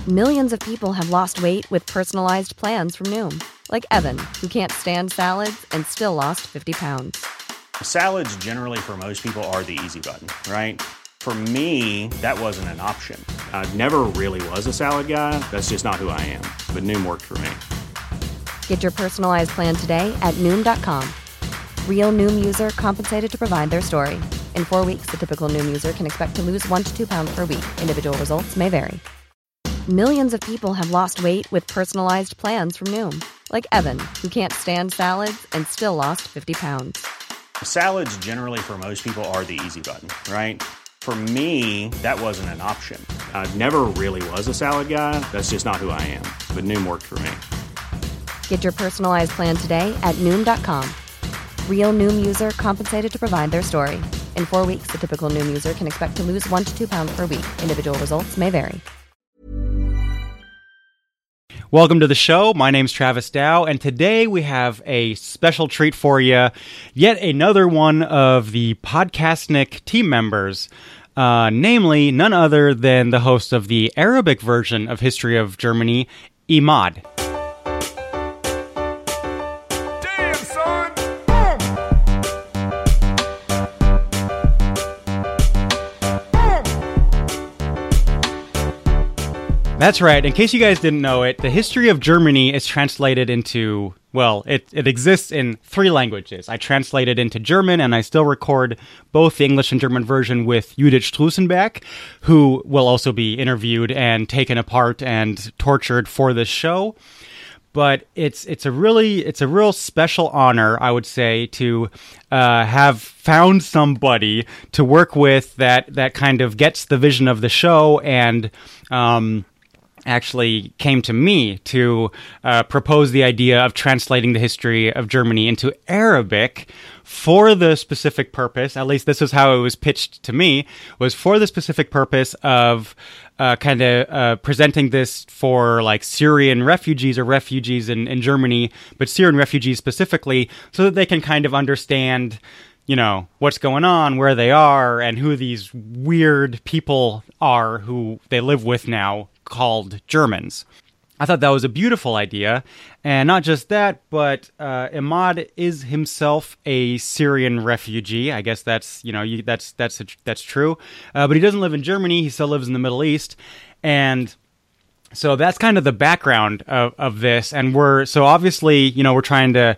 Millions of people have lost weight with personalized plans from Noom. Like Evan, who can't stand salads and still lost 50 pounds. Salads generally for most people are the easy button, right? For me, that wasn't an option. I never really was a salad guy. That's just not who I am. But Noom worked for me. Get your personalized plan today at Noom.com. Real Noom user compensated to provide their story. In 4 weeks, the typical Noom user can expect to lose 1 to 2 pounds per week. Individual results may vary. Millions of people have lost weight with personalized plans from Noom. Like Evan, who can't stand salads and still lost 50 pounds. Salads generally for most people are the easy button, right? For me, that wasn't an option. I never really was a salad guy. That's just not who I am. But Noom worked for me. Get your personalized plan today at Noom.com. Real Noom user compensated to provide their story. In 4 weeks, the typical Noom user can expect to lose 1 to 2 pounds per week. Individual results may vary. Welcome to the show. My name's Travis Dow, and today we have a special treat for you. Yet another one of the Podcastnik team members, namely none other than the host of the Arabic version of History of Germany, Imad. That's right. In case you guys didn't know it, the History of Germany is translated into, well, it exists in 3 languages. I translated into German, and I still record both the English and German version with Judith Strussenbach, who will also be interviewed and taken apart and tortured for this show. But it's a real special honor, I would say, to have found somebody to work with that kind of gets the vision of the show and actually came to me to propose the idea of translating the history of Germany into Arabic for the specific purpose, at least this is how it was pitched to me, was for the specific purpose of presenting this for like Syrian refugees or refugees in Germany, but Syrian refugees specifically, so that they can kind of understand, you know, what's going on, where they are, and who these weird people are who they live with now, called Germans. I thought that was a beautiful idea, and not just that, but Imad is himself a Syrian refugee. I guess that's that's true. But he doesn't live in Germany; he still lives in the Middle East, and so that's kind of the background of this. And we're trying to.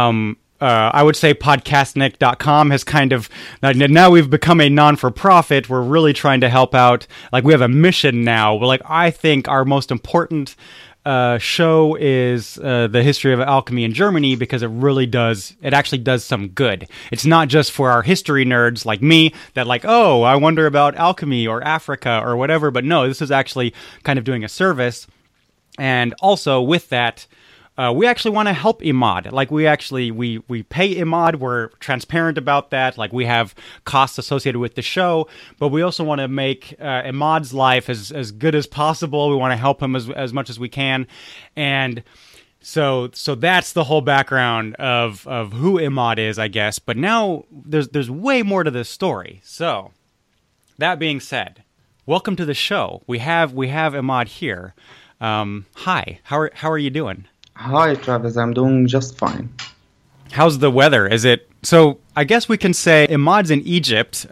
I would say podcastnik.com has kind of, now we've become a non-for-profit. We're really trying to help out. Like, we have a mission now. I think our most important show is the history of alchemy in Germany, because it actually does some good. It's not just for our history nerds like me that I wonder about alchemy or Africa or whatever. But no, this is actually kind of doing a service. And also with that, we actually want to help Imad. We pay Imad. We're transparent about that. We have costs associated with the show, but we also want to make Imad's life as good as possible. We want to help him as much as we can, and so that's the whole background of who Imad is, I guess. But now there's way more to this story. So that being said, welcome to the show. We have Imad here. Hi, how are you doing? Hi, Travis. I'm doing just fine. How's the weather? So I guess we can say Imad's in Egypt.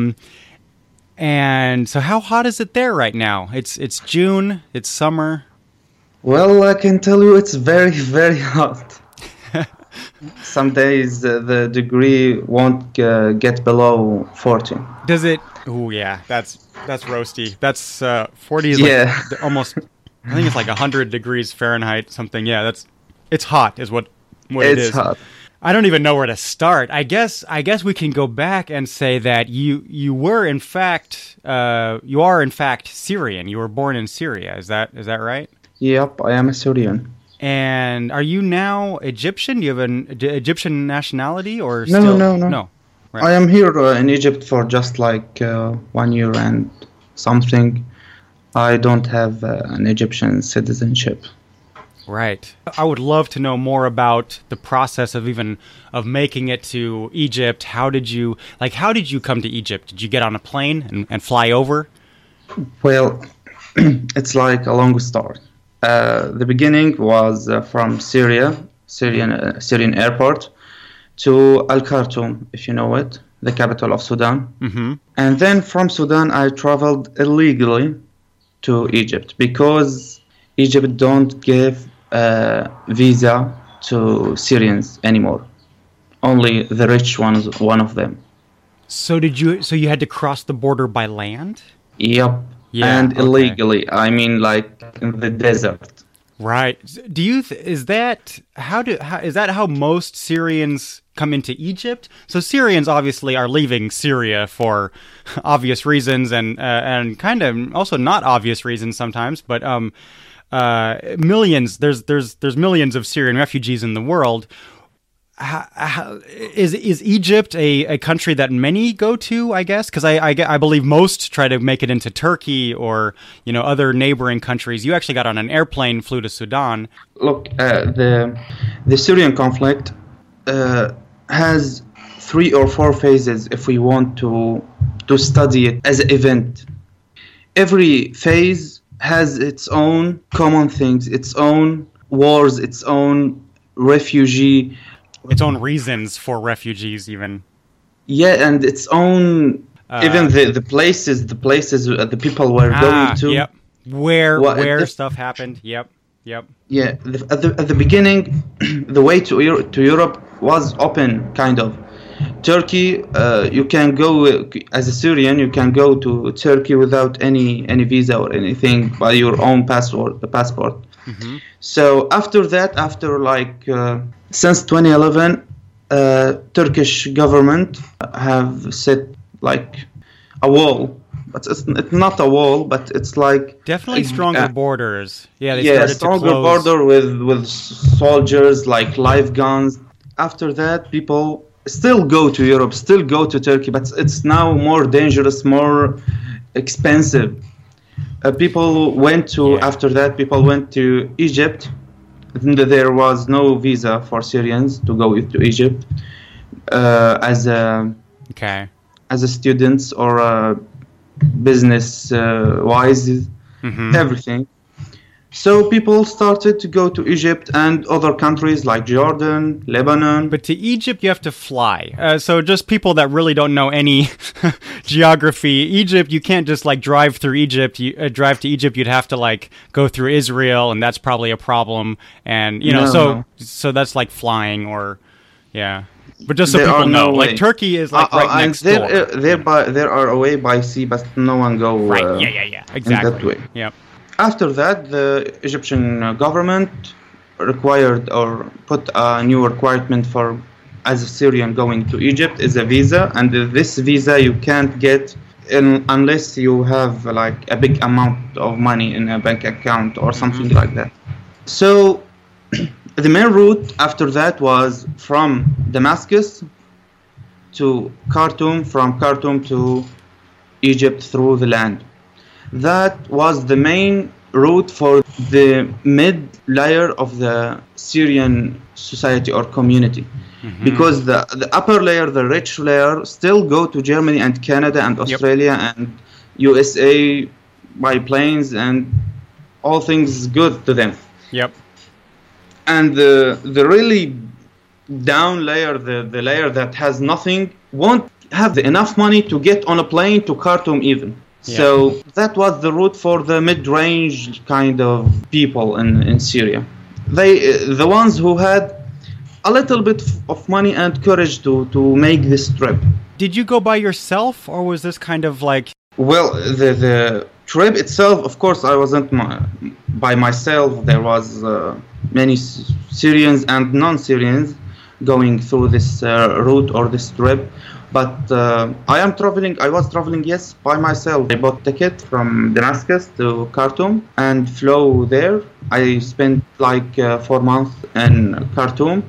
And so how hot is it there right now? It's June. It's summer. Well, I can tell you it's very, very hot. Some days the degree won't get below 40. Does it? Oh, yeah. That's roasty. That's 40 is almost... I think it's 100 degrees Fahrenheit, something. Yeah, it's hot is what it is. It's hot. I don't even know where to start. I guess we can go back and say that you are in fact Syrian. You were born in Syria. Is that right? Yep, I am a Syrian. And are you now Egyptian? Do you have an Egyptian nationality or No, still? No. Right. I am here in Egypt for just 1 year and something. I don't have an Egyptian citizenship. Right. I would love to know more about the process of making it to Egypt. How did you come to Egypt? Did you get on a plane and fly over? Well, it's like a long story. The beginning was from Syrian airport to Al Khartoum, if you know it, the capital of Sudan. Mm-hmm. And then from Sudan, I traveled illegally to Egypt because Egypt don't give visa to Syrians anymore. Only the rich ones, one of them. So you had to cross the border by land? Yep. Yeah, and okay. illegally. I mean, like in the desert. Right. Do you is that how most Syrians come into Egypt? So Syrians obviously are leaving Syria for obvious reasons and kind of also not obvious reasons sometimes, but millions. There's millions of Syrian refugees in the world. Is Egypt a country that many go to, I guess? Because I believe most try to make it into Turkey or, other neighboring countries. You actually got on an airplane, flew to Sudan. Look, the Syrian conflict has 3 or 4 phases if we want to study it as an event. Every phase has its own common things, its own wars, its own refugee... Its own reasons for refugees, even. Yeah, and its own even the places the people were going to. Yep. Where stuff happened. Yep. Yeah. At the beginning, the way to Europe was open, kind of. Turkey, you can go as a Syrian. You can go to Turkey without any visa or anything by your own passport. Mm-hmm. So after that, since 2011, Turkish government have set like a wall, but it's not a wall, but it's like definitely stronger borders. Yeah, they started stronger to close. border with soldiers, like live guns. After that, people still go to Europe, still go to Turkey, but it's now more dangerous, more expensive. After that, people went to Egypt. There was no visa for Syrians to go to Egypt as students or business wise, everything. So people started to go to Egypt and other countries like Jordan, Lebanon. But to Egypt, you have to fly. So just people that really don't know any geography, Egypt, you can't just drive through Egypt. Drive to Egypt, you'd have to go through Israel, and that's probably a problem. And so that's like flying or But just so people know, Turkey is right next door. There are a way by sea, but no one go right. Exactly. in that way. Yep. After that, the Egyptian government required or put a new requirement for, as a Syrian going to Egypt, is a visa, and this visa you can't get unless you have a big amount of money in a bank account or something like that. So the main route after that was from Damascus to Khartoum, from Khartoum to Egypt through the land. That was the main route for the mid-layer of the Syrian society or community. Because the upper layer, the rich layer, still go to Germany and Canada and Australia and USA by planes, and all things good to them. Yep. And the really down layer, the layer that has nothing, won't have enough money to get on a plane to Khartoum even. Yeah. So that was the route for the mid-range kind of people in Syria. The ones who had a little bit of money and courage to make this trip. Did you go by yourself, or was this kind of Well, the trip itself, of course, I wasn't by myself. There was many Syrians and non-Syrians going through this route or this trip. But I was traveling, yes, by myself. I bought a ticket from Damascus to Khartoum and flew there. I spent 4 months in Khartoum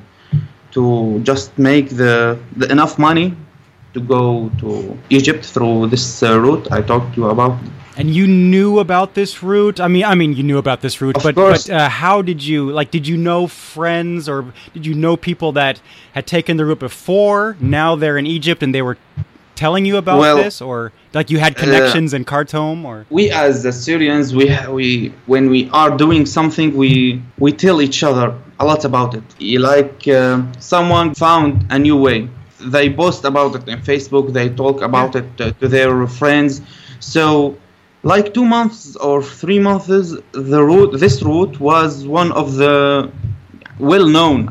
to just make the enough money to go to Egypt through this route I talked to you about. And you knew about this route? I mean, you knew about this route, but how did you, did you know friends or did you know people that had taken the route before? Now they're in Egypt and they were telling you about this, or like you had connections in Khartoum, or we as the Syrians, we when we are doing something, we tell each other a lot about it. Like someone found a new way, they post about it on Facebook, they talk about it to their friends. So like 2 months or 3 months, this route was one of the well-known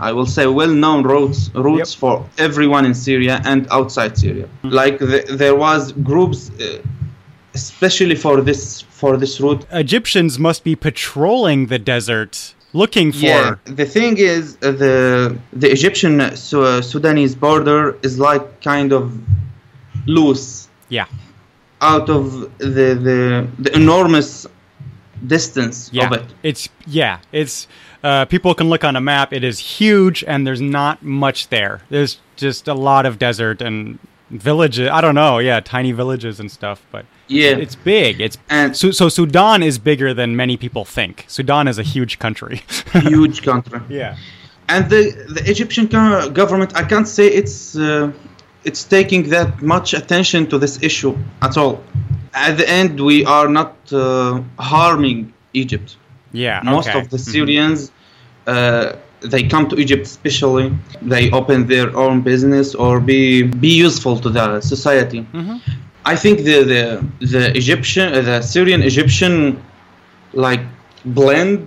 routes for everyone in Syria and outside Syria. Like there was groups especially for this route. Egyptians must be patrolling the desert looking for. Yeah, the thing is, the Egyptian Sudanese border is like kind of loose. Yeah. Out of the enormous distance of it. It's people can look on a map. It is huge, and there's not much there. There's just a lot of desert and villages. I don't know. Yeah, tiny villages and stuff. But it's big. So Sudan is bigger than many people think. Sudan is a huge country. Huge country. Yeah. And the Egyptian government, I can't say it's taking that much attention to this issue at all. At the end, we are not harming Egypt. Yeah, most of the Syrians, they come to Egypt especially. They open their own business or be useful to the society. Mm-hmm. I think the Syrian Egyptian like blend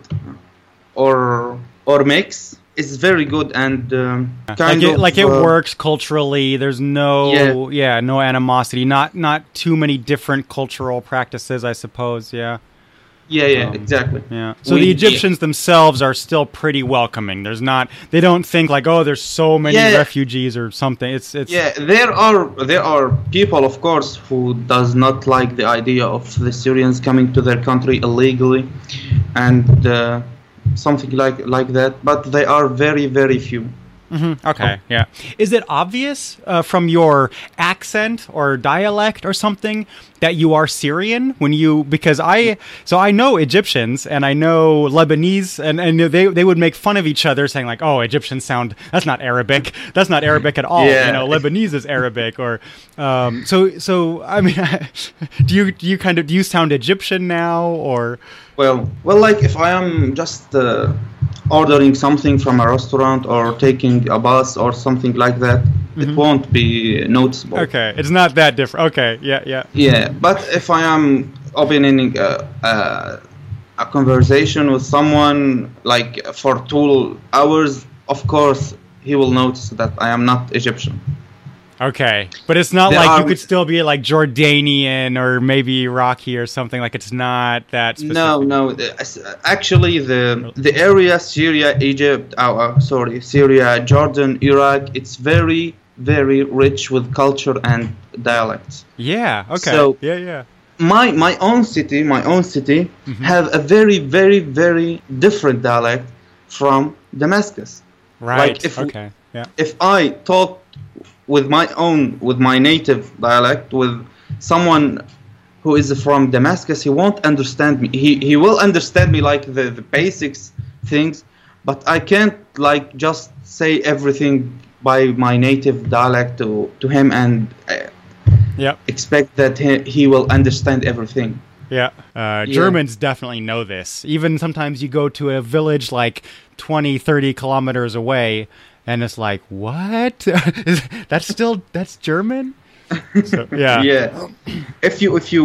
or mix is very good and it works culturally. There's no no animosity. Not too many different cultural practices, I suppose. Yeah. Yeah, exactly. Yeah. So the Egyptians themselves are still pretty welcoming. They don't think like, oh, there's so many refugees or something. It's there are people, of course, who does not like the idea of the Syrians coming to their country illegally and something like that, but they are very, very few. Mm-hmm. Okay, yeah. Is it obvious from your accent or dialect or something that you are Syrian because I know Egyptians and I know Lebanese and they would make fun of each other saying like, oh, Egyptians that's not Arabic. That's not Arabic at all. Yeah. Lebanese is Arabic or so I mean do you sound Egyptian now or well like if I am just ordering something from a restaurant or taking a bus or something like that, it won't be noticeable. Okay, it's not that different. Okay, yeah. Yeah, but if I am opening a conversation with someone like for 2 hours, of course he will notice that I am not Egyptian. Okay, but it's not like you could still be like Jordanian or maybe Iraqi or something. Like it's not that specific. No. Actually, the area Syria, Egypt, Syria, Jordan, Iraq, it's very, very rich with culture and dialects. Yeah. Okay. So yeah. My own city have a very, very, very different dialect from Damascus. Right. Like if I talk with my native dialect with someone who is from Damascus, he won't understand me. He will understand me like the basics things, but I can't like just say everything by my native dialect to him and expect that he will understand everything. Yeah. Germans definitely know this. Even sometimes you go to a village like 20, 30 kilometers away and it's like, what? That's German? So, yeah. Yeah. If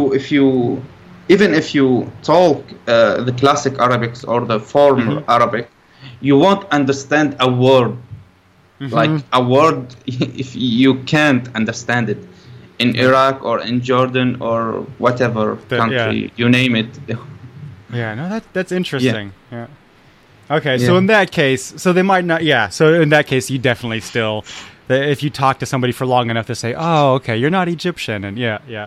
you talk the classic Arabics or the formal Arabic, you won't understand a word. Mm-hmm. Like a word, if you can't understand it in Iraq or in Jordan or whatever country, you name it. Yeah, no, that's interesting. Yeah. Okay, so in that case, so they might not. Yeah, so in that case, you definitely still, if you talk to somebody for long enough, to say, "Oh, okay, you're not Egyptian," and yeah.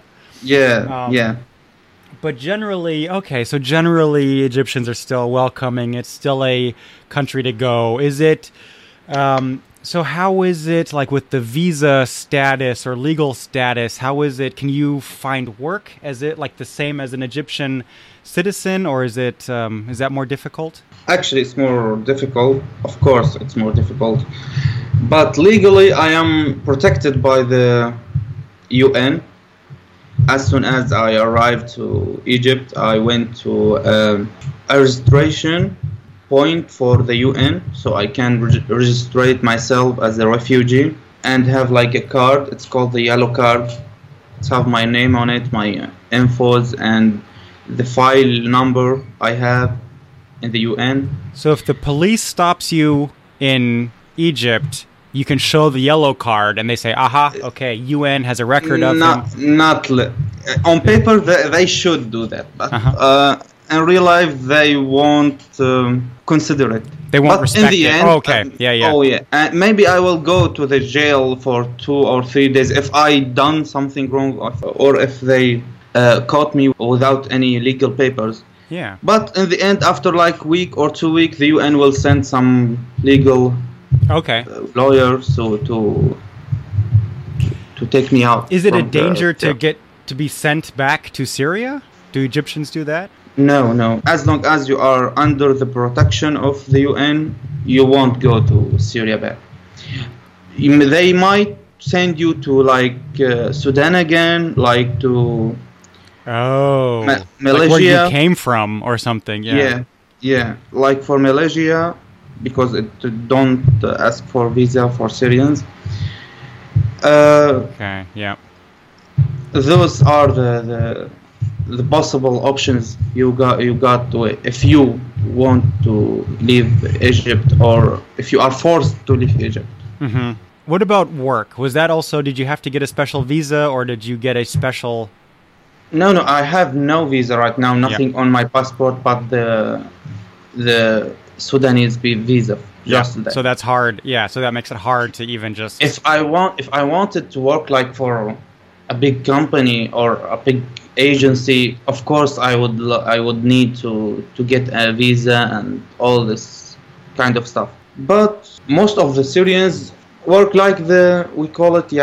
But generally, Egyptians are still welcoming. It's still a country to go. Is it? So how is it like with the visa status or legal status? How is it? Can you find work? Is it like the same as an Egyptian citizen, or is it is that more difficult? Actually, it's more difficult. Of course, it's more difficult. But legally, I am protected by the UN. As soon as I arrived to Egypt, I went to a registration point for the UN, so I can register myself as a refugee and have like a card. It's called the yellow card. It's have my name on it, my infos, and the file number I have in the UN. So if the police stops you in Egypt, you can show the yellow card, and they say, "Aha, okay, UN has a record of him." On paper, they should do that, but in real life, they won't consider it. They won't but respect in the it. end, Oh, okay, yeah. Oh, yeah. Maybe I will go to the jail for 2 or 3 days if I done something wrong, or if they caught me without any legal papers. Yeah. But in the end, after like week or 2 weeks, the UN will send some legal lawyers to take me out. Is it a danger to be sent back to Syria? Do Egyptians do that? No. As long as you are under the protection of the UN, you won't go to Syria back. They might send you to like Sudan again, like to Malaysia, like where you came from or something. Yeah. Like for Malaysia, because it don't ask for visa for Syrians. Okay. Yeah. Those are the possible options you got if you want to leave Egypt, or if you are forced to leave Egypt. Mm-hmm. What about work? Was that also, did you have to get a special visa, or did you get a special... No, I have no visa right now, nothing on my passport but the Sudanese visa. Just that. So that's hard. Yeah, so that makes it hard to even just... If I wanted to work like for a big company or a big agency, of course I would need to get a visa and all this kind of stuff. But most of the Syrians work like we call it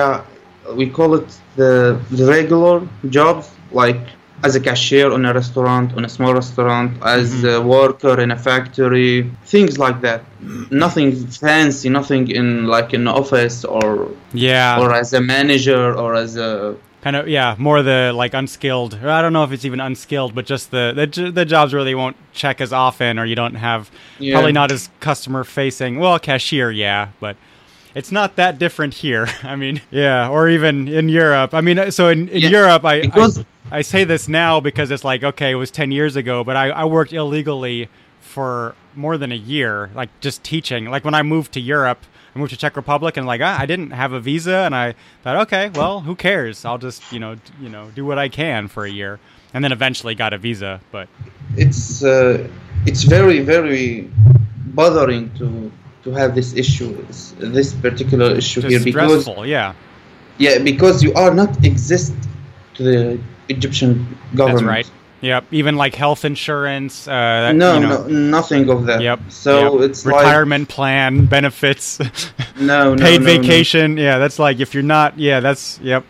the regular jobs, like as a cashier on a restaurant, on a small restaurant, as a worker in a factory, things like that. Nothing fancy, nothing in like an office or as a manager or as a kind of more the like unskilled. Or I don't know if it's even unskilled, but just the jobs where they won't check as often, or you don't have probably not as customer facing. Well, cashier, but it's not that different here. I mean, or even in Europe. I mean, so in Europe, I say this now because it's like, okay, it was 10 years ago, but I worked illegally for more than a year, like just teaching. Like when I moved to Europe, I moved to Czech Republic, and like I didn't have a visa, and I thought, okay, well, who cares? I'll just do what I can for a year, and then eventually got a visa. But it's very, very bothering to have this issue, this particular issue just here, because stressful, because you are not exist to the Egyptian government. That's right. Yep. Even like health insurance. No, nothing of that. Yep. So it's retirement plan, benefits. Paid vacation. No. Yeah, that's like if you're not. Yeah, that's yep.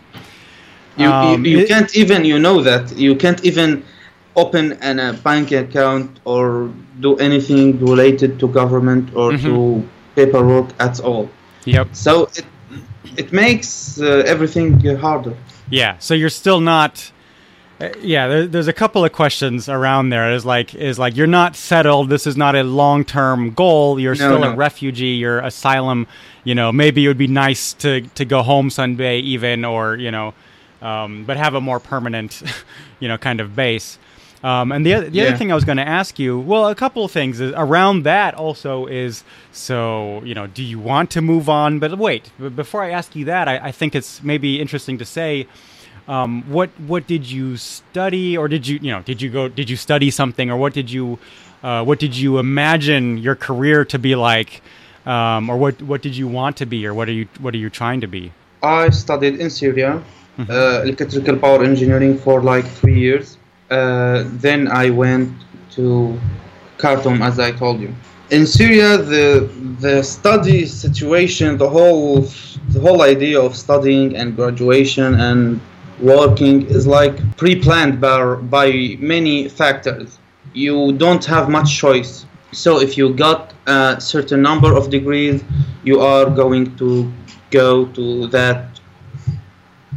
You can't even you can't even open a bank account or do anything related to government or to paperwork at all. Yep. So it makes everything harder. Yeah. So you're still not. There's a couple of questions around there. Is like you're not settled. This is not a long-term goal. You're still a refugee. You're asylum. Maybe it would be nice to go home someday, even, or but have a more permanent, kind of base. And the other thing I was going to ask you, well, a couple of things around that also is, so, do you want to move on? But wait, before I ask you that, I think it's maybe interesting to say, what did you study, or did you study something, or what did you imagine your career to be like, or what did you want to be, or what are you trying to be? I studied in Syria, electrical power engineering for like 3 years. Then I went to Khartoum, as I told you. In Syria, the study situation, the whole idea of studying and graduation and working is like pre-planned by many factors. You don't have much choice. So if you got a certain number of degrees, you are going to go to that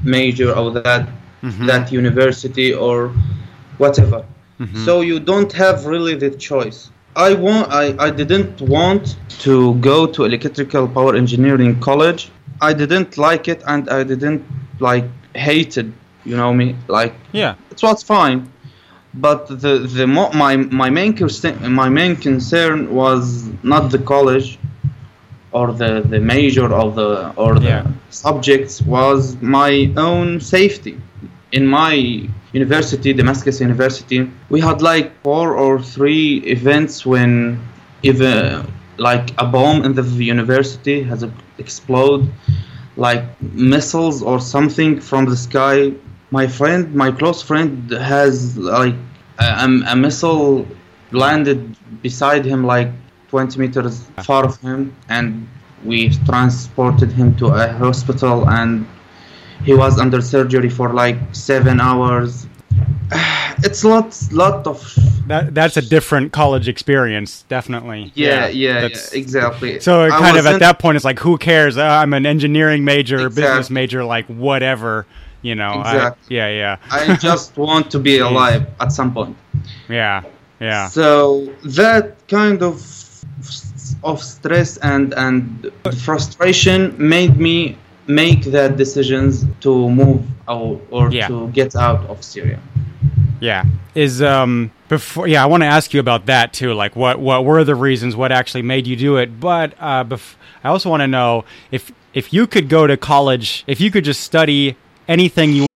major or that university or whatever. So you don't have really the choice. I didn't want to go to electrical power engineering college. I didn't like it, and I didn't like hate it. You know me, like it was fine. But my main concern was not the college or the major or the subjects, was my own safety. In my university, Damascus University, we had like 4 or 3 events when even like a bomb in the university has exploded, like missiles or something from the sky. My close friend has like a missile landed beside him, like 20 meters far of him, and we transported him to a hospital, and he was under surgery for like 7 hours. It's lot of that's a different college experience, definitely. Yeah, exactly. So kind of at that point, it's like, who cares? I'm an engineering major, business major, like whatever, you know. Exactly. I just want to be alive at some point. Yeah. So that kind of stress and frustration made me make that decisions to move out or to get out of Syria. Yeah. Before I want to ask you about that too, like what were the reasons, what actually made you do it, but I also want to know if you could go to college, if you could just study anything you.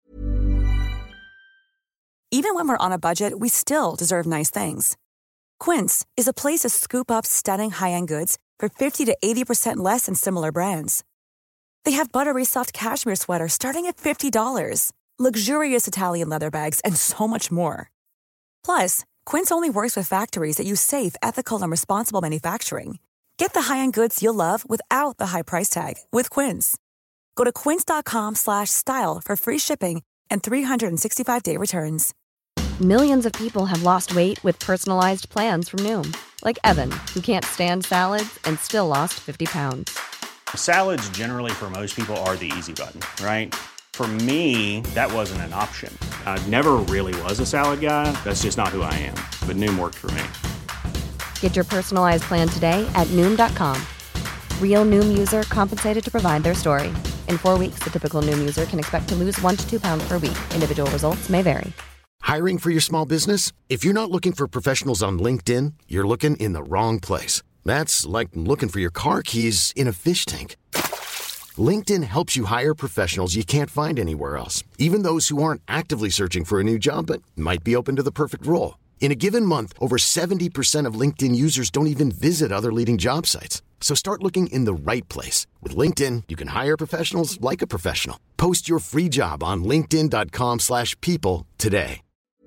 Even when we're on a budget, we still deserve nice things. Quince is a place to scoop up stunning high-end goods for 50 to 80% less than similar brands. They have buttery soft cashmere sweaters starting at $50, luxurious Italian leather bags, and so much more. Plus, Quince only works with factories that use safe, ethical, and responsible manufacturing. Get the high-end goods you'll love without the high price tag with Quince. Go to quince.com/style for free shipping and 365-day returns. Millions of people have lost weight with personalized plans from Noom, like Evan, who can't stand salads and still lost 50 pounds. Salads generally for most people are the easy button, right? For me, that wasn't an option. I never really was a salad guy. That's just not who I am. But Noom worked for me. Get your personalized plan today at Noom.com. Real Noom user compensated to provide their story. In 4 weeks, the typical Noom user can expect to lose 1 to 2 pounds per week. Individual results may vary. Hiring for your small business? If you're not looking for professionals on LinkedIn, you're looking in the wrong place. That's like looking for your car keys in a fish tank. LinkedIn helps you hire professionals you can't find anywhere else, even those who aren't actively searching for a new job but might be open to the perfect role. In a given month, over 70% of LinkedIn users don't even visit other leading job sites. So start looking in the right place. With LinkedIn, you can hire professionals like a professional. Post your free job on linkedin.com/people today.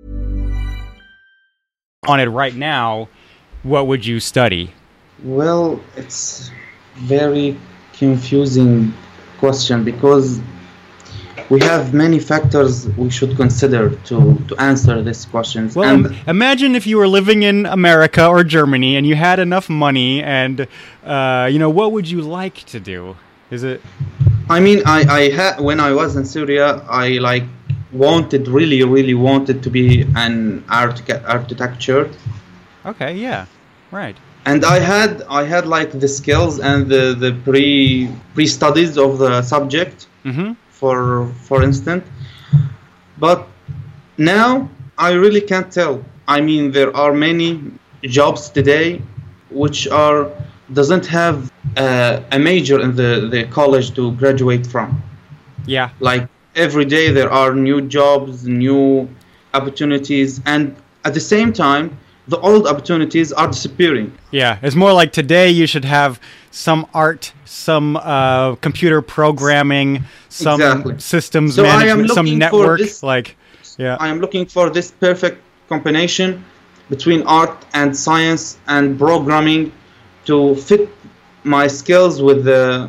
On it right now, what would you study? Well, it's very confusing question because we have many factors we should consider to answer these questions. Well, imagine if you were living in America or Germany and you had enough money and, what would you like to do? Is it? I mean, I had when I was in Syria, I really wanted to be an architecture. Okay, yeah, right. And I had like the skills and the pre studies of the subject, for instance. But now I really can't tell. I mean, there are many jobs today which doesn't have a major in the college to graduate from. Yeah. Like every day there are new jobs, new opportunities, and at the same time, the old opportunities are disappearing. Yeah, it's more like today you should have some art, some computer programming, some systems management, some network. I am looking for this perfect combination between art and science and programming to fit my skills with the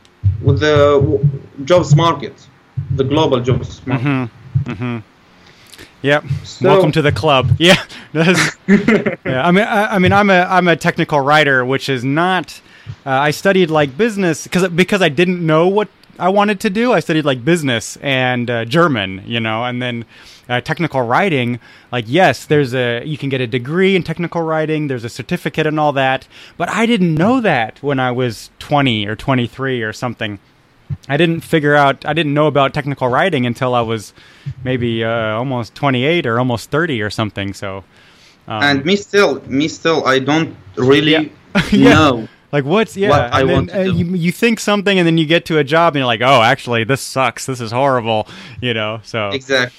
jobs market, the global jobs market. Yep. So, welcome to the club. Yeah. Yeah. I mean, I'm a technical writer, which is not. I studied like business because I didn't know what I wanted to do. I studied like business and German, and then technical writing. Like, yes, you can get a degree in technical writing. There's a certificate and all that. But I didn't know that when I was 20 or 23 or something. I didn't know about technical writing until I was maybe almost 28 or almost 30 or something. So, and me still, I don't really know. Like what I want to do. You think something and then you get to a job and you're like, oh, actually, this sucks. This is horrible. So exactly.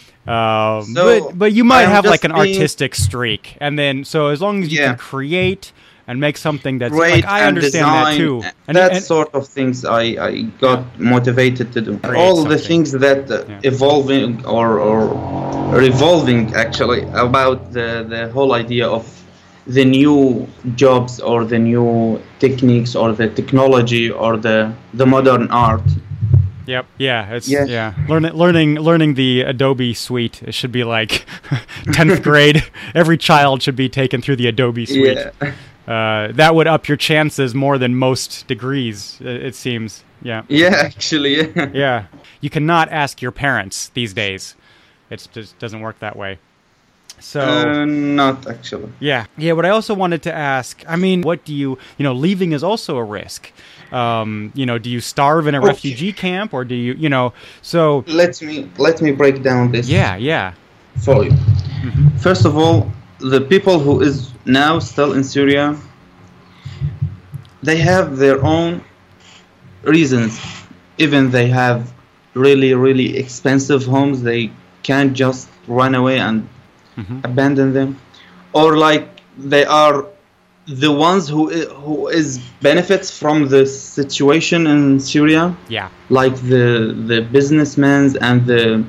But you might have like an artistic streak, and then so as long as you can create and make something that's like, I understand design, that too. And sort of things I got motivated to do. All the things that evolving or revolving actually about the whole idea of the new jobs or the new techniques or the technology or the modern art. Yep. Yeah. Learning the Adobe suite. It should be like 10th grade. Every child should be taken through the Adobe suite. Yeah. That would up your chances more than most degrees, it seems. Yeah. Yeah, actually, yeah. Yeah. You cannot ask your parents these days. It just doesn't work that way. So not actually. Yeah. What I also wanted to ask, I mean, what do you leaving is also a risk. Do you starve in a refugee camp, or do you, so let me break down this. Yeah. For you. Mm-hmm. First of all, the people who is now still in Syria, they have their own reasons. Even they have really, really expensive homes, they can't just run away and abandon them, or like they are the ones who is benefits from the situation in Syria. Yeah, like the businessmen and the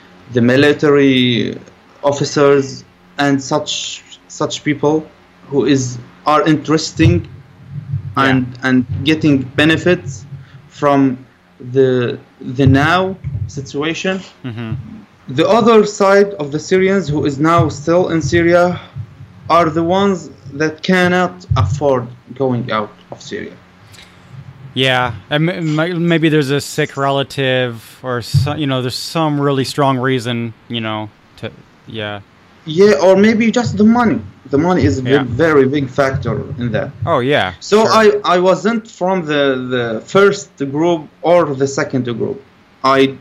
military officers and such people who are interesting and getting benefits from the now situation. Mm-hmm. The other side of the Syrians who is now still in Syria are the ones that cannot afford going out of Syria. Yeah, maybe there's a sick relative, or there's some really strong reason, Yeah, or maybe just the money. The money is a very big factor in that. Oh yeah. So sure. I wasn't from the first group or the second group. I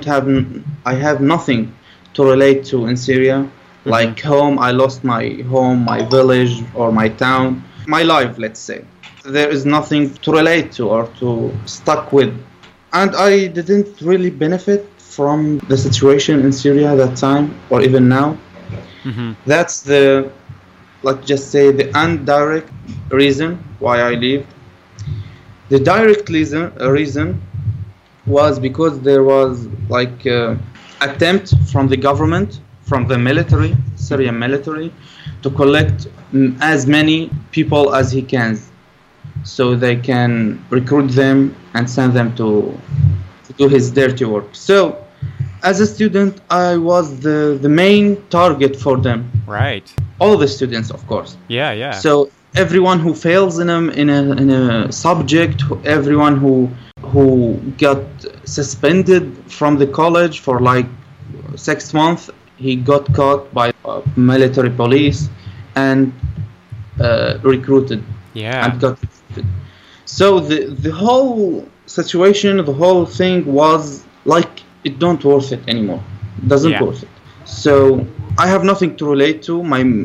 have nothing to relate to in Syria. Mm-hmm. Like home, I lost my home, my village, or my town, my life, let's say. There is nothing to relate to or to stuck with. And I didn't really benefit from the situation in Syria at that time, or even now. Mm-hmm. That's let's just say, the indirect reason why I left. The direct reason was because there was like attempt from the government, from the military, Syrian military, to collect as many people as he can, so they can recruit them and send them to do his dirty work. So, as a student, I was the main target for them. Right. All the students, of course. Yeah. So everyone who fails in a subject, everyone who got suspended from the college for like 6 months, he got caught by military police and recruited. Yeah. And got recruited. So the whole situation, the whole thing was like, it don't worth it anymore. Doesn't worth it. So I have nothing to relate to.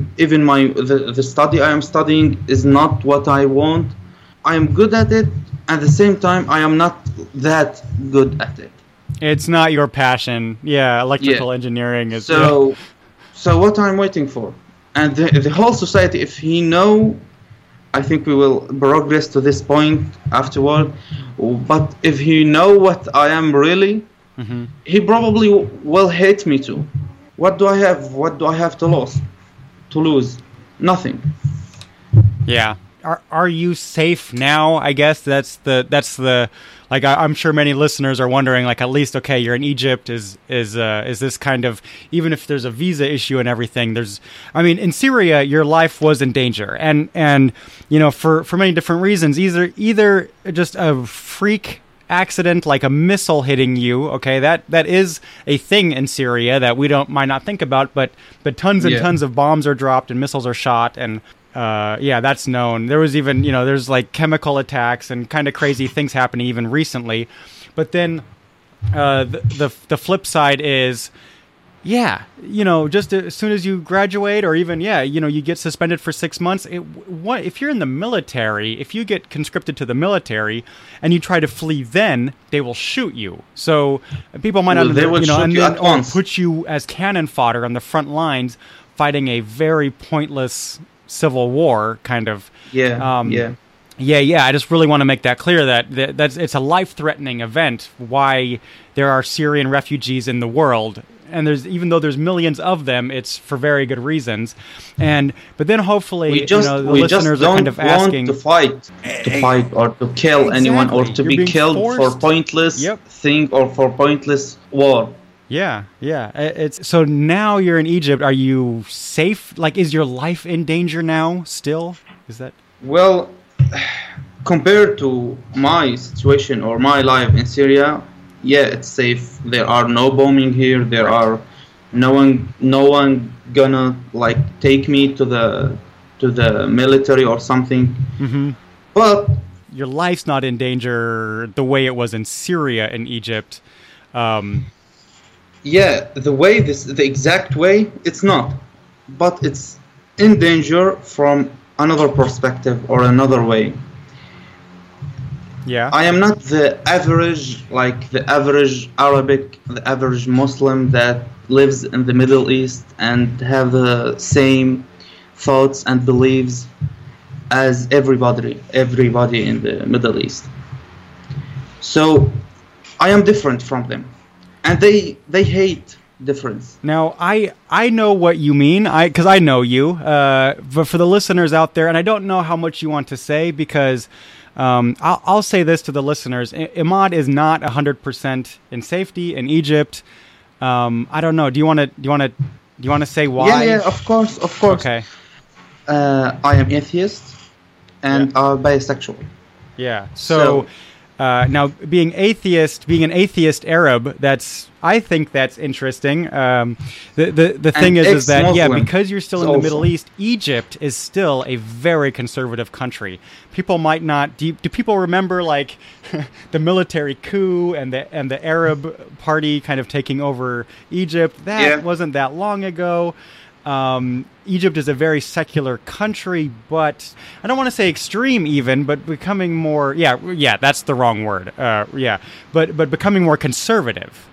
The study I am studying is not what I want. I am good at it. At the same time, I am not that good at it. It's not your passion. Yeah, electrical engineering is. So what I'm waiting for, and the whole society, if he know, I think we will progress to this point afterward. But if he know what I am really, mm-hmm. he probably will hate me too. What do I have? What do I have to lose? Nothing. Yeah. Are you safe now? I guess that's the like I'm sure many listeners are wondering, like, at least, okay, you're in Egypt, is this kind of, even if there's a visa issue and everything, in Syria your life was in danger, and for many different reasons, either just a freak accident, like a missile hitting you, okay, that is a thing in Syria that we might not think about, but tons and tons of bombs are dropped and missiles are shot, and that's known. There was even, there's like chemical attacks and kind of crazy things happening even recently. But then the flip side is, just as soon as you graduate, or even, you get suspended for 6 months. If you're in the military, if you get conscripted to the military and you try to flee, then they will shoot you. So people might not, and then put you as cannon fodder on the front lines, fighting a very pointless civil war, kind of. I just really want to make that clear that it's a life-threatening event. Why there are Syrian refugees in the world. And even though there's millions of them, it's for very good reasons. But then hopefully, the listeners are kind of asking, to fight or to kill anyone, or to be killed for pointless thing or for pointless war. Yeah. It's so now you're in Egypt. Are you safe? Like, is your life in danger now? Still, is that? Well, compared to my situation or my life in Syria. Yeah, it's safe. There are no bombing here. There are no one gonna like take me to the military or something. Mm-hmm. But your life's not in danger the way it was in Syria and Egypt. The exact way, it's not. But it's in danger from another perspective or another way. Yeah. I am not the average Arabic, the average Muslim that lives in the Middle East and have the same thoughts and beliefs as everybody in the Middle East. So I am different from them, and they hate difference. Now, I know what you mean, because I know you, but for the listeners out there, and I don't know how much you want to say, because I'll say this to the listeners: Imad is not 100% in safety in Egypt. I don't know. Do you want to say why? Yeah, of course. Okay. I am atheist and bisexual. Yeah. So now, being an atheist Arab, I think that's interesting. The thing is that because you're still in the Middle East, Egypt is still a very conservative country. People might not. Do people remember like the military coup and the Arab Party kind of taking over Egypt? That wasn't that long ago. Egypt is a very secular country, but I don't want to say extreme even, but becoming more, that's the wrong word. But becoming more conservative.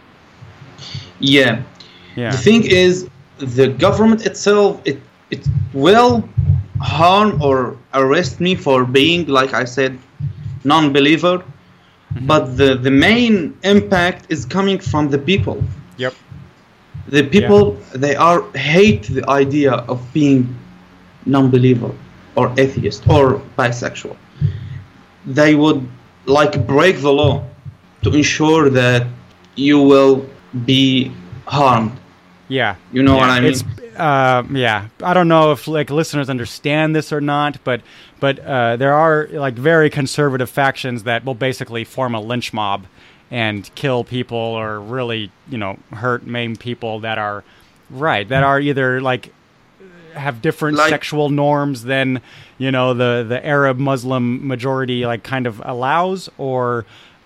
Yeah. The thing is, the government itself, it will harm or arrest me for being, like I said, non-believer. Mm-hmm. But the main impact is coming from the people. Yep. The people, they hate the idea of being non-believer or atheist or bisexual. They would like break the law to ensure that you will be harmed. Yeah. You know what I mean? I don't know if like listeners understand this or not, but there are like very conservative factions that will basically form a lynch mob and kill people or really, hurt, maim people that are either like have different sexual norms than, the Arab Muslim majority like kind of allows, or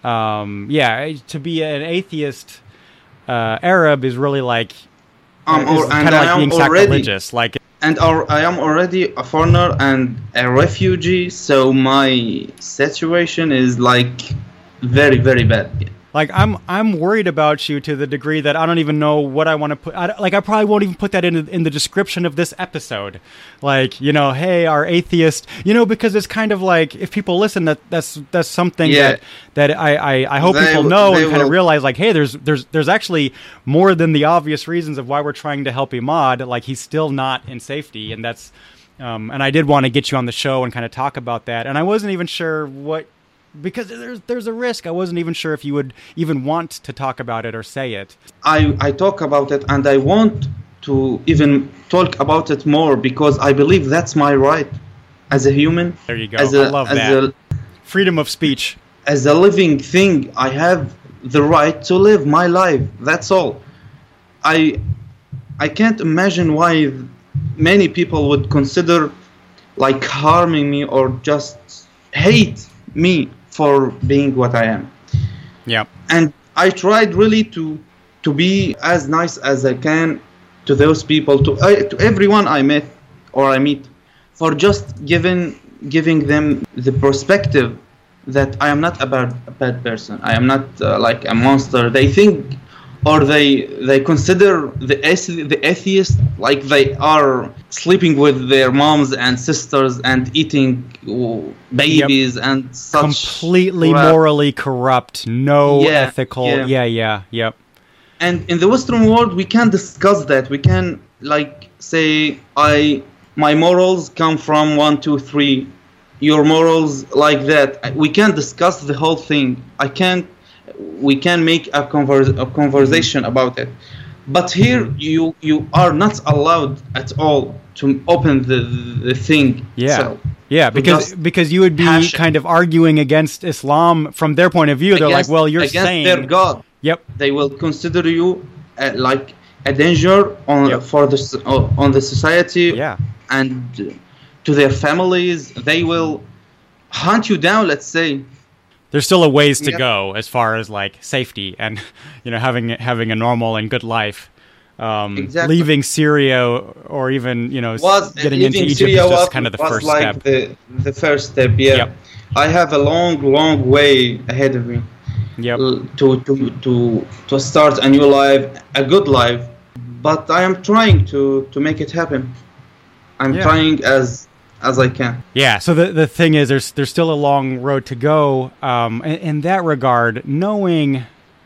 to be an atheist Arab is really like kind of like being sacrilegious. I am already a foreigner and a refugee, so my situation is like very, very bad. Like I'm worried about you to the degree that I don't even know what I want to put. I probably won't even put that in the description of this episode. Like, hey, our atheist. Because it's kind of like if people listen, that's something that I hope people know and kind of realize. Like, hey, there's actually more than the obvious reasons of why we're trying to help Imad. Like, he's still not in safety, and that's. And I did want to get you on the show and kind of talk about that. And I wasn't even sure what. Because there's a risk. I wasn't even sure if you would even want to talk about it or say it. I talk about it, and I want to even talk about it more because I believe that's my right as a human. There you go. I love that. Freedom of speech. as a living thing, I have the right to live my life. That's all. I can't imagine why many people would consider like harming me or just hate me for being what I am. Yeah. And I tried really to be as nice as I can to those people, to everyone I met or I meet, for just giving them the perspective that I am not a bad person. I am not like a monster. They think, or they consider the atheist like they are sleeping with their moms and sisters and eating babies and such. Completely crap. morally corrupt, no Yeah, ethical. yeah. Yep. And in the Western world, we can discuss that. We can like say, my morals come from 1, 2, 3. Your morals like that. We can discuss the whole thing. We can make a conversation about it. But here, you are not allowed at all to open the thing. Yeah. So, Yeah, because you would be passion. kind of arguing against Islam from their point of view. They're like, well, you're against saying their God. Yep. They will consider you like a danger on Yep. on the society. Yeah. And to their families. They will hunt you down, let's say. There's still a ways to Yep. go as far as like safety and having a normal and good life. Exactly. Leaving Syria or even getting into leaving Egypt Syria is just was, kind of the was first like step. the first step. Yeah. Yep. I have a long way ahead of me. Yep. To start a new life, a good life, but I am trying to make it happen. I'm Yeah. trying as I can. Yeah. So the thing is, there's still a long road to go. In that regard, knowing.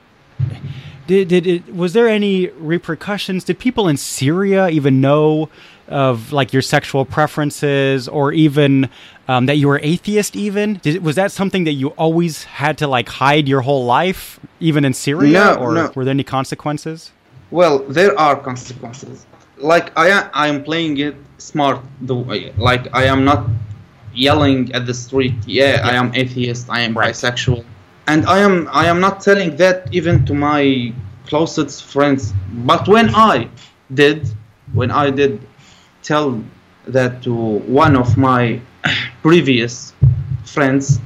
Was there any repercussions? Did people in Syria even know of like your sexual preferences, or even that you were atheist? Even was that something that you always had to like hide your whole life, even in Syria? No. Were there any consequences? Well, there are consequences. Like I am playing it smart. Like I am not yelling at the street. Yeah, I am atheist. I am Right. bisexual, and I am not telling that even to my closest friends. But when I did tell that to one of my previous friends,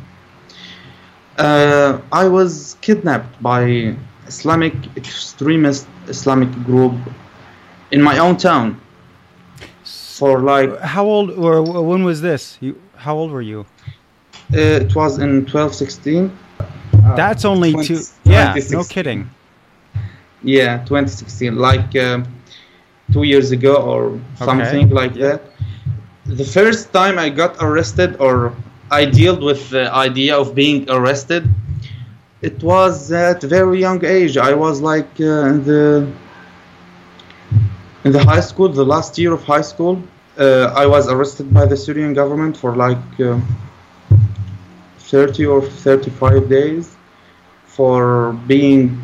I was kidnapped by extremist Islamic group in my own town for like How old or when was this? How old were you? it was in 12-16. That's only 20 two. Yeah, no 2016. kidding. Yeah, 2016, like 2 years ago or something like that. The first time I got arrested, or I dealt with the idea of being arrested, it was at a very young age. I was like in the high school, the last year of high school. I was arrested by the Syrian government for like 30 or 35 days for being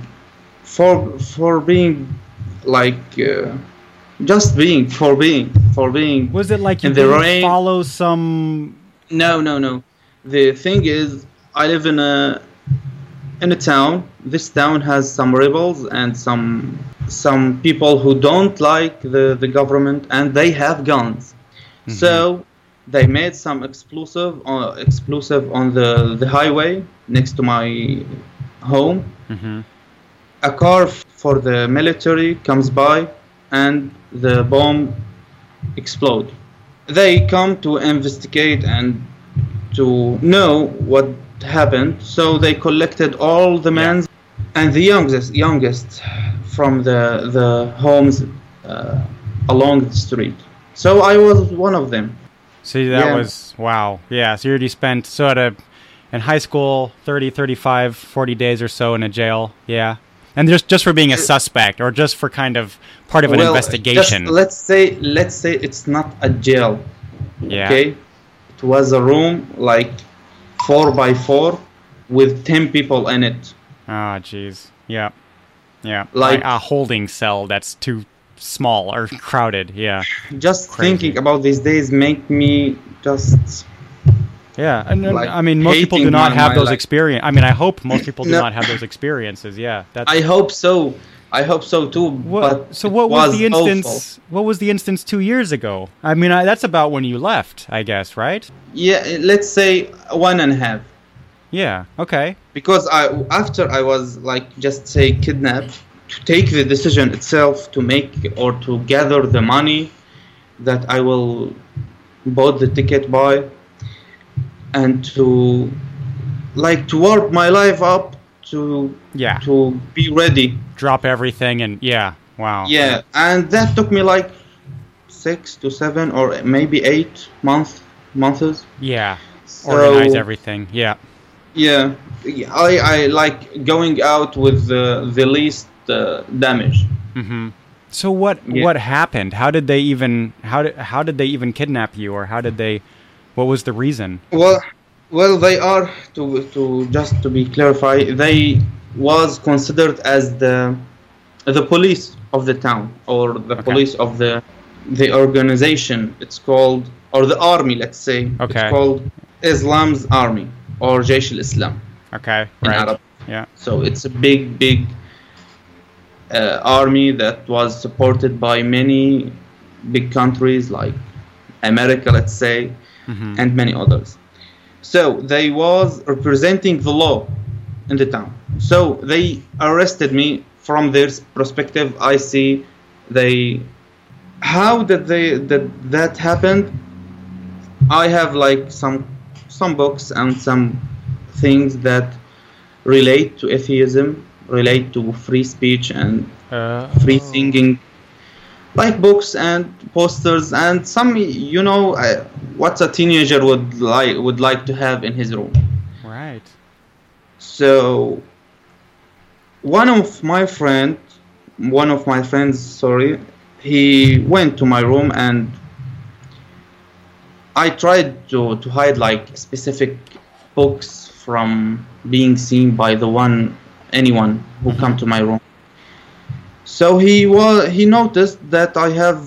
like just being for being. Was it like you in the didn't rain? follow some? No. The thing is, I live in a town. This town has some rebels and some people who don't like the government, and they have guns. Mm-hmm. So they made some explosive on the highway next to my home. Mm-hmm. A car for the military comes by, and the bomb explodes. They come to investigate and to know what happened. So they collected all the men and the youngest from the homes along the street. So I was one of them. See, that Yeah. was wow. Yeah, so you already spent in high school 30, 35, 40 days or so in a jail. Yeah. And just for being a suspect, or just for kind of part of an investigation. Just let's say it's not a jail. Yeah. Okay. It was a room like 4x4 with 10 people in it. Oh, jeez. Yeah. Yeah. Like- a holding cell that's too small or crowded. Yeah. Just Crazy. thinking about these days make me just Yeah, and like, I mean, most people do hating not have my those life. experience. I mean, I hope most people do No. not have those experiences. Yeah, that's. I hope so. I hope so too. But So it what was the instance? awful. What was the instance 2 years ago? I mean, that's about when you left, I guess, right? Yeah, let's say 1.5. Yeah. Okay. Because after I was like just say kidnapped, to take the decision itself to make or to gather the money that I will bought the ticket by, and to warp my life up to Yeah. to be ready. Drop everything and yeah. Wow. Yeah, and that took me like 6 to 7 or maybe 8 months. Yeah. So, Organize everything. Yeah. Yeah, I like going out with the least damage. So what Yeah. happened? How did they even how did they even kidnap you, or what was the reason? Well, they are to just to be clarified. They was considered as the police of the town, or the police of the organization. It's called, or the army. Let's say Okay. it's called Islam's army, or Jaish al-Islam Okay. in Right. Arab. Yeah. So it's a big army that was supported by many big countries like America, let's say, and many others. So they was representing the law in the town. So they arrested me. From their perspective, I see how did that happened. I have like some books and some things that relate to atheism, relate to free speech and free thinking, like books and posters and some, what a teenager would like to have in his room. Right. So one of my friends, he went to my room, and I tried to hide like specific books from being seen by anyone who come to my room. So he noticed that I have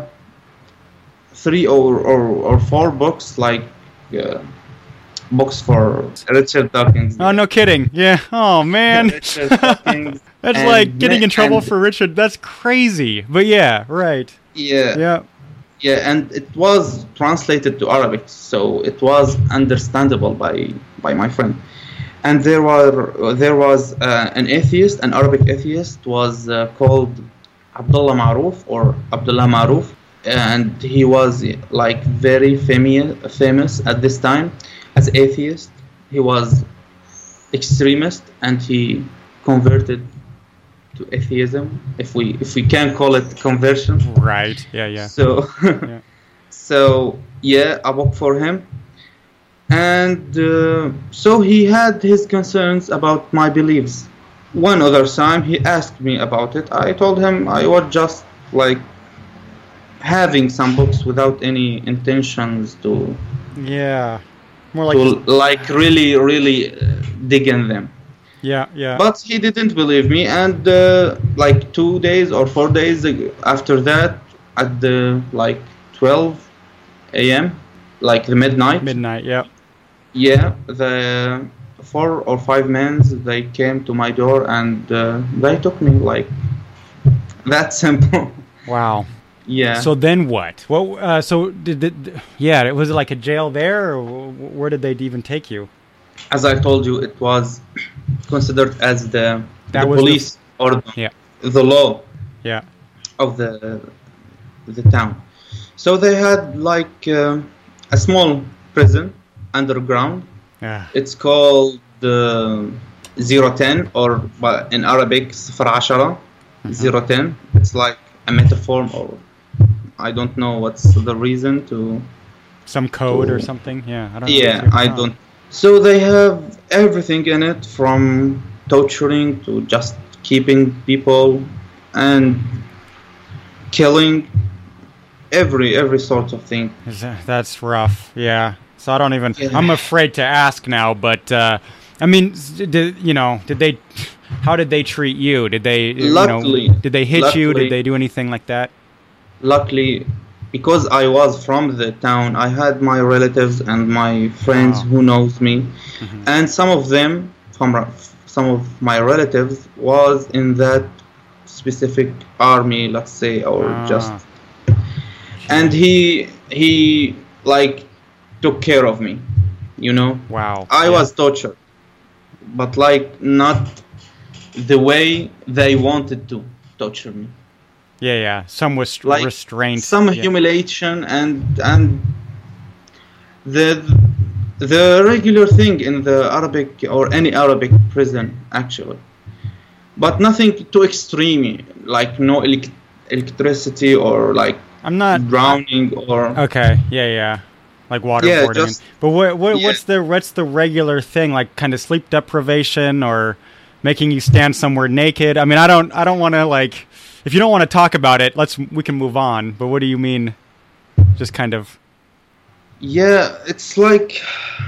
3 or 4 books, like books for Richard Dawkins. Oh, no kidding. Yeah. Oh, man. Richard Dawkins. That's and like getting in trouble and- for Richard. That's crazy. But yeah, right. Yeah. Yeah. Yeah, and it was translated to Arabic, so it was understandable by my friend. And there was an atheist, an Arabic atheist, was called Abdullah Maruf, and he was like very famous at this time as atheist. He was extremist, and he converted to atheism, if we can call it conversion. Right. Yeah, yeah. So, Yeah. so yeah, I worked for him, and so he had his concerns about my beliefs. One other time, he asked me about it. I told him I was just like having some books without any intentions to Yeah. More like like really dig in them. yeah, yeah. But he didn't believe me, and like 2 days or 4 days after that, at the like 12 a.m., like the midnight. Midnight, yeah. Yeah, the 4 or 5 men, they came to my door, and they took me, like that simple. Wow. Yeah. So then what? Well, so it was like a jail there, or where did they even take you? As I told you, it was considered as the was police or Yeah. the law Yeah. of the town. So they had like a small prison underground. Yeah. It's called 010, or in Arabic 010. 010. It's like a metaphor, or I don't know what's the reason to. Some code or something. Yeah. I don't know. Yeah, I don't. So they have everything in it, from torturing to just keeping people and killing, every sort of thing. That's rough. Yeah. So I don't even. Yeah. I'm afraid to ask now, but I mean, how did they treat you? Did they? Luckily, did they hit you? luckily- Did they do anything like that? Luckily, because I was from the town, I had my relatives and my friends who knows me, and some of my relatives was in that specific army, let's say, or just, and he like took care of me, you know. Wow. I was tortured, but like not the way they wanted to torture me. Yeah. Some was Like restraint. some humiliation and the regular thing in the Arabic or any Arabic prison actually, but nothing too extreme, like no electricity or like I'm not drowning or okay. Yeah. Like waterboarding. just- But yeah. what's the regular thing, like kind of sleep deprivation or making you stand somewhere naked? I mean, I don't want to, like, if you don't want to talk about it, we can move on. But what do you mean? Just kind of. Yeah, it's like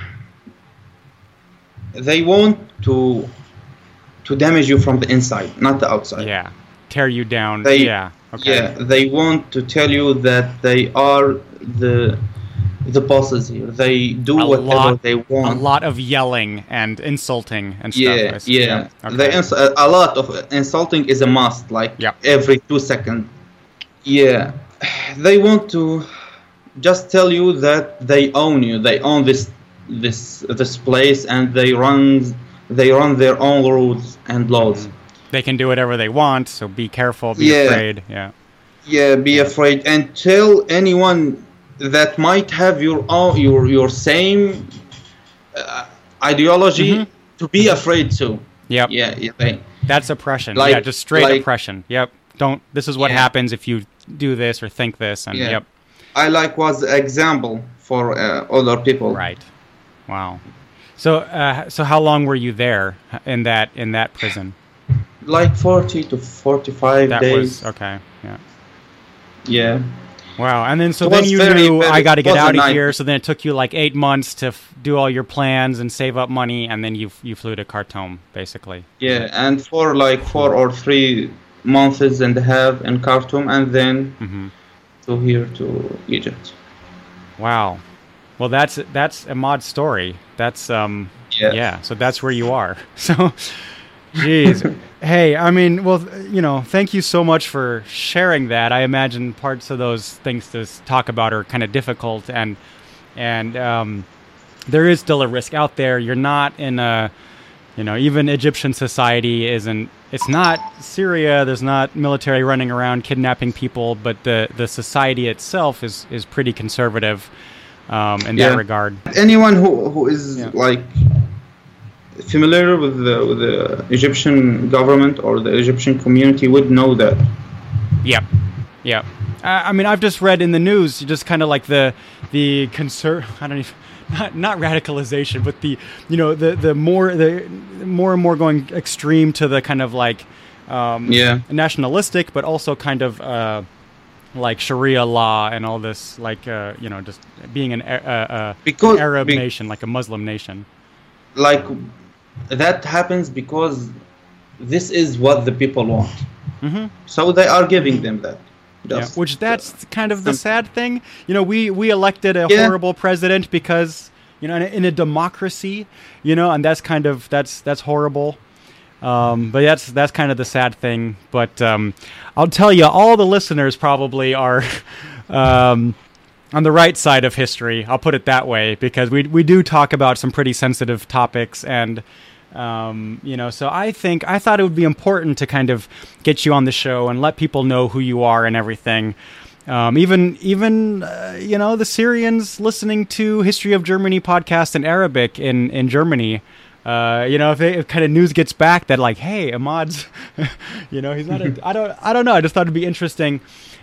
they want to damage you from the inside, not the outside. Yeah. Tear you down. They, yeah. Okay. Yeah, they want to tell you that they are the bosses here. They do whatever they want. A lot of yelling and insulting and stuff. Yeah. Okay. A lot of insulting is a must. Like every 2 seconds. Yeah, they want to just tell you that they own you. They own this place, and they run their own rules and laws. They can do whatever they want. So be careful. Be afraid. Yeah. Yeah, be afraid, and tell anyone that might have your same ideology to be afraid too. Yep. Yeah. That's oppression. Like- yeah, just straight like- oppression. Yep. Don't. This is what happens if you do this or think this. And yep. I was example for other people. Right. Wow. So how long were you there in that prison? Like 40 to 45 That days. was okay. Yeah. Yeah. Wow. And then It then was you very, knew very- I got to get was a out of night- here. So then it took you like 8 months to do all your plans and save up money, and then you flew to Khartoum, basically. Yeah, and for like 4 or 3 months and a half in Khartoum, and then to here to Egypt. Wow. Well, that's Ahmad's story. That's yeah. So that's where you are. So, geez. Hey, I mean, well, thank you so much for sharing that. I imagine parts of those things to talk about are kind of difficult, and there is still a risk out there. You're not in a, even Egyptian society isn't. It's not Syria. There's not military running around kidnapping people, but the society itself is pretty conservative in that regard. Anyone who is like familiar with the Egyptian government or the Egyptian community would know that. Yep. I mean, I've just read in the news just kind of like the I don't even. Not radicalization, but the more and more going extreme to the kind of like nationalistic, but also kind of like Sharia law and all this, like just being an Arab nation, like a Muslim nation. Like that happens because this is what the people want. So they are giving them that. Which that's kind of the sad thing. We elected a horrible president because, in a democracy, and that's kind of, that's horrible. But that's kind of the sad thing. But I'll tell you, all the listeners probably are on the right side of history. I'll put it that way, because we do talk about some pretty sensitive topics, and so I thought it would be important to kind of get you on the show and let people know who you are and everything. Even the Syrians listening to History of Germany podcast in Arabic in Germany, if kind of news gets back that like, hey, Ahmad's, he's not I don't know. I just thought it'd be interesting.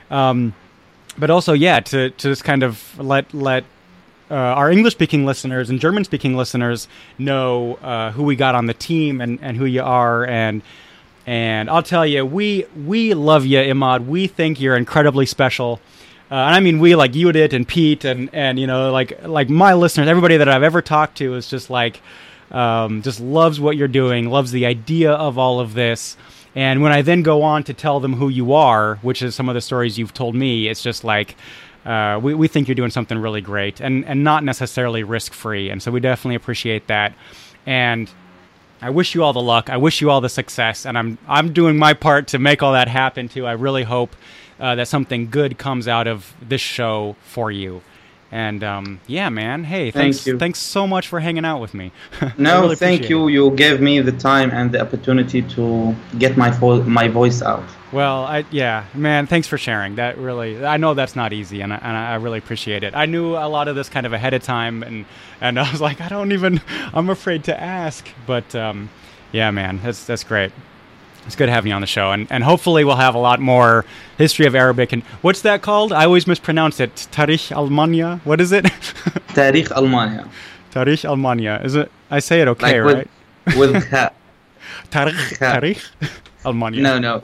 But also, to just kind of let our English-speaking listeners and German-speaking listeners know who we got on the team and who you are, and I'll tell you, we love you, Ahmad. We think you're incredibly special, and I mean we, like Judith and Pete and like my listeners, everybody that I've ever talked to is just like just loves what you're doing, loves the idea of all of this. And when I then go on to tell them who you are, which is some of the stories you've told me, it's just like we think you're doing something really great and not necessarily risk-free. And so we definitely appreciate that. And I wish you all the luck. I wish you all the success. And I'm doing my part to make all that happen too. I really hope that something good comes out of this show for you. And yeah, man. Hey, thanks. Thank you. Thanks so much for hanging out with me. No, really thank you. it. You gave me the time and the opportunity to get my voice out. Well, yeah, man. Thanks for sharing. That really, I know that's not easy, and I really appreciate it. I knew a lot of this kind of ahead of time, and I was like, I'm afraid to ask. But yeah, man, that's great. It's good having you on the show, and hopefully we'll have a lot more history of Arabic. And what's that called? I always mispronounce it. Tarikh Almanya. What is it? Tarikh Almanya. Tarikh Almanya. Is it? I say it okay, like right? With kha. Tarikh Almanya. No.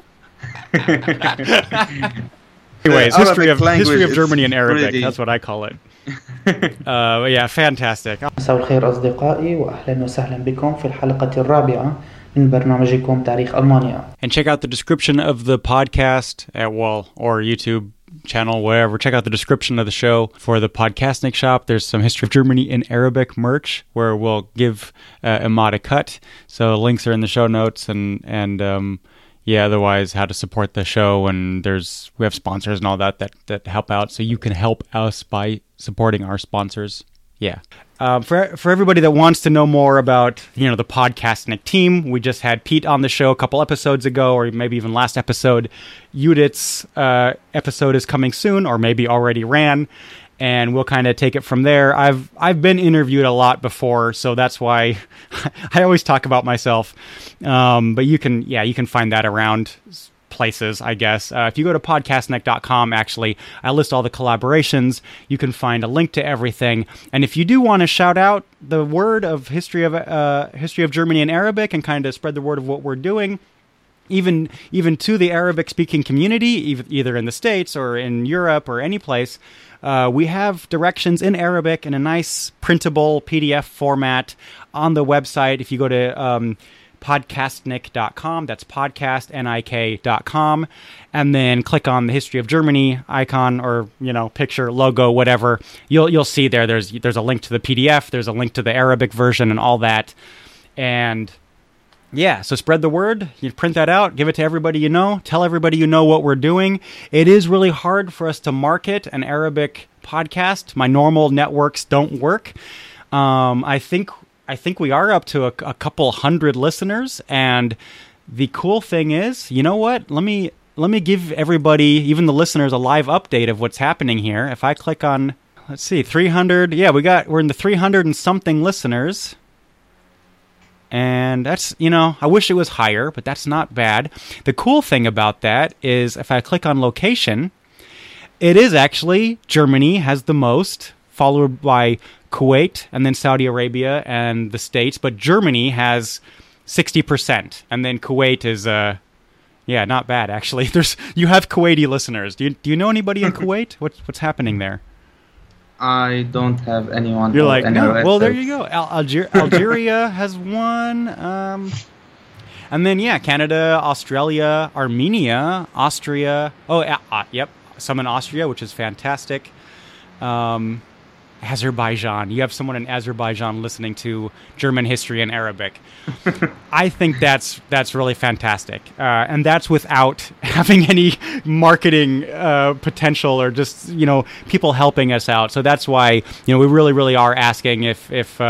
Anyways, history of language Germany in Arabic. pretty- That's what I call it. Yeah, fantastic. مساء الخير أصدقائي وأهلا وسهلا بكم في الحلقة الرابعة من برنامجكم تاريخ ألمانيا. And check out the description of the podcast or YouTube channel, wherever. Check out the description of the show for the Podcastnik shop. There's some History of Germany in Arabic merch where we'll give Imad a cut. So links are in the show notes and yeah, otherwise how to support the show, and we have sponsors and all that help out, so you can help us by supporting our sponsors. Yeah. For everybody that wants to know more about, the Podcastnik team, we just had Pete on the show a couple episodes ago, or maybe even last episode. Judith's episode is coming soon, or maybe already ran, and we'll kind of take it from there. I've been interviewed a lot before, so that's why I always talk about myself. But you can find that around places, I guess. If you go to podcastnik.com, actually, I list all the collaborations. You can find a link to everything. And if you do want to shout out the word of history of Germany in Arabic and kind of spread the word of what we're doing, even to the Arabic-speaking community, either in the States or in Europe or any place, we have directions in Arabic in a nice printable PDF format on the website. If you go to podcastnik.com, that's podcastnik.com, and then click on the History of Germany icon or picture, logo, whatever, you'll see there's a link to the PDF, there's a link to the Arabic version and all that. And yeah, so spread the word. You print that out, give it to everybody you know, tell everybody you know what we're doing. It is really hard for us to market an Arabic podcast. My normal networks don't work. I think we are up to a couple hundred listeners, and the cool thing is, you know what? Let me give everybody, even the listeners, a live update of what's happening here. If I click on, let's see, 300. Yeah, we're in the 300 and something listeners. And that's, I wish it was higher, but that's not bad. The cool thing about that is if I click on location, it is actually Germany has the most, followed by Kuwait and then Saudi Arabia and the States. But Germany has 60%. And then Kuwait is, not bad, actually. You have Kuwaiti listeners. Do you know anybody in Kuwait? What's happening there? I don't have anyone. You're like, no. Well, there you go. Algeria has one. And then, Canada, Australia, Armenia, Austria. Oh, yep. Some in Austria, which is fantastic. Azerbaijan. You have someone in Azerbaijan listening to German history and Arabic. I think that's really fantastic. And that's without having any marketing potential or just, people helping us out. So that's why, we really, really are asking if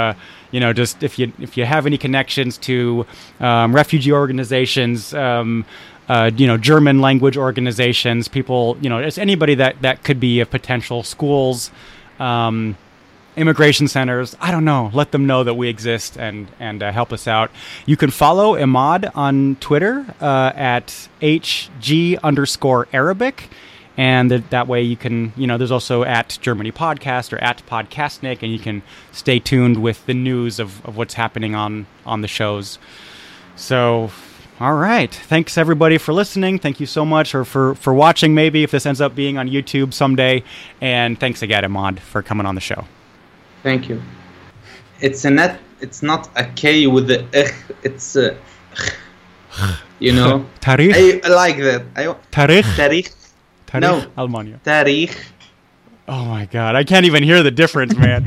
you have any connections to refugee organizations, German language organizations, people, it's anybody that could be a potential schools, immigration centers, I don't know, let them know that we exist and help us out. You can follow Imad on Twitter at HG_Arabic. And that way you can, there's also at Germany Podcast or at Podcastnik, and you can stay tuned with the news of what's happening on the shows. So, all right. Thanks, everybody, for listening. Thank you so much, or for watching, maybe, if this ends up being on YouTube someday. And thanks again, Imad, for coming on the show. Thank you. It's not a K with the it's Tarikh. I like that. Tarikh. Tarikh. No. Almanya. Tarikh Oh my God. I can't even hear the difference, man.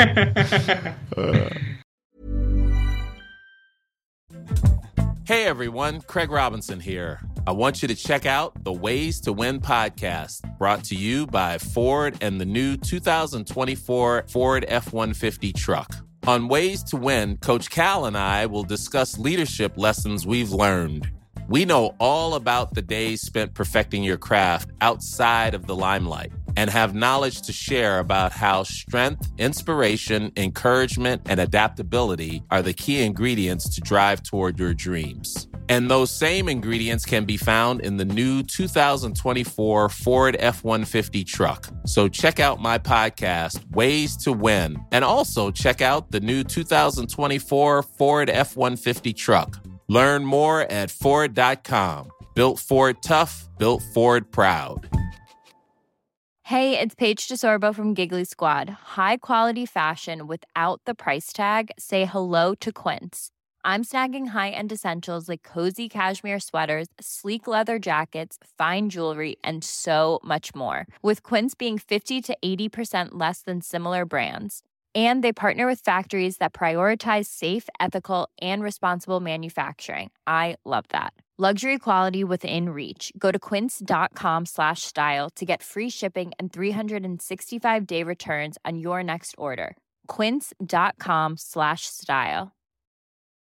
Hey everyone, Craig Robinson here. I want you to check out the Ways to Win podcast, brought to you by Ford and the new 2024 Ford F-150 truck. On Ways to Win, Coach Cal and I will discuss leadership lessons we've learned. We know all about the days spent perfecting your craft outside of the limelight and have knowledge to share about how strength, inspiration, encouragement, and adaptability are the key ingredients to drive toward your dreams. And those same ingredients can be found in the new 2024 Ford F-150 truck. So check out my podcast, Ways to Win, and also check out the new 2024 Ford F-150 truck. Learn more at Ford.com. Built Ford tough, built Ford proud. Hey, it's Paige DeSorbo from Giggly Squad. High quality fashion without the price tag. Say hello to Quince. I'm snagging high-end essentials like cozy cashmere sweaters, sleek leather jackets, fine jewelry, and so much more. With Quince being 50 to 80% less than similar brands. And they partner with factories that prioritize safe, ethical, and responsible manufacturing. I love that. Luxury quality within reach. Go to quince.com/style to get free shipping and 365-day returns on your next order. Quince.com/style.